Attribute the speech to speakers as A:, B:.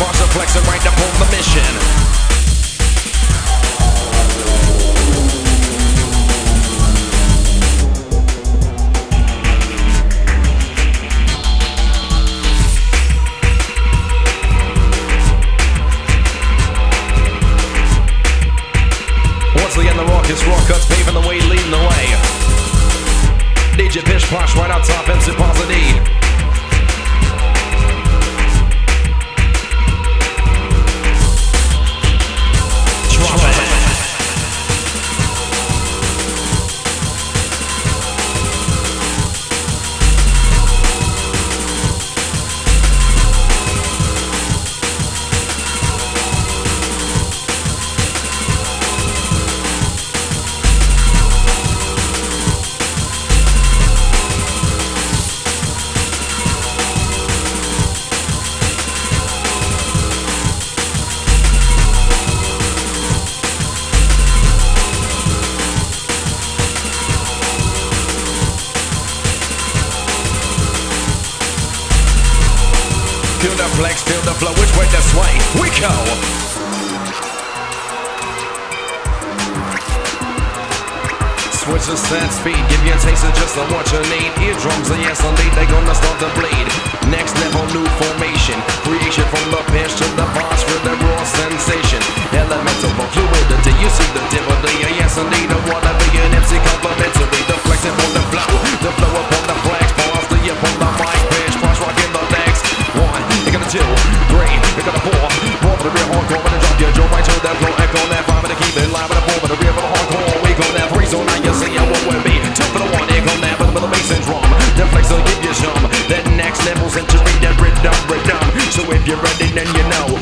A: March the flex and right up on the mission. Once again, the Raucous Raw Cuts paving the way, leading the way. DJ Pish Posh right out top, MC Posity. Drop it. Feel the flex, feel the flow, which way this way we go. Switch the set speed, give you a taste of just what you need. Eardrums are yes indeed, they gonna start to bleed. Next level new formation, creation from the pitch to the boss with the raw sensation. Elemental fluidity, you see the divinity, yes indeed. I wanna be an MC complimentary, the flexing on the flow upon the flex, pause the upon the mic, pitch, push rocking the legs. One, you got a 2, 3, you got a 4. Roll for the real hardcore, when drop your jaw right to that flow. Echo that 5 and keep it live with a 4 for the real hardcore. We go that 3, so now you see what will be. 2 for the 1, here come that with the bass and drum. The flex will give you some. That next level's entering that rhythm. So if you're ready, then you know.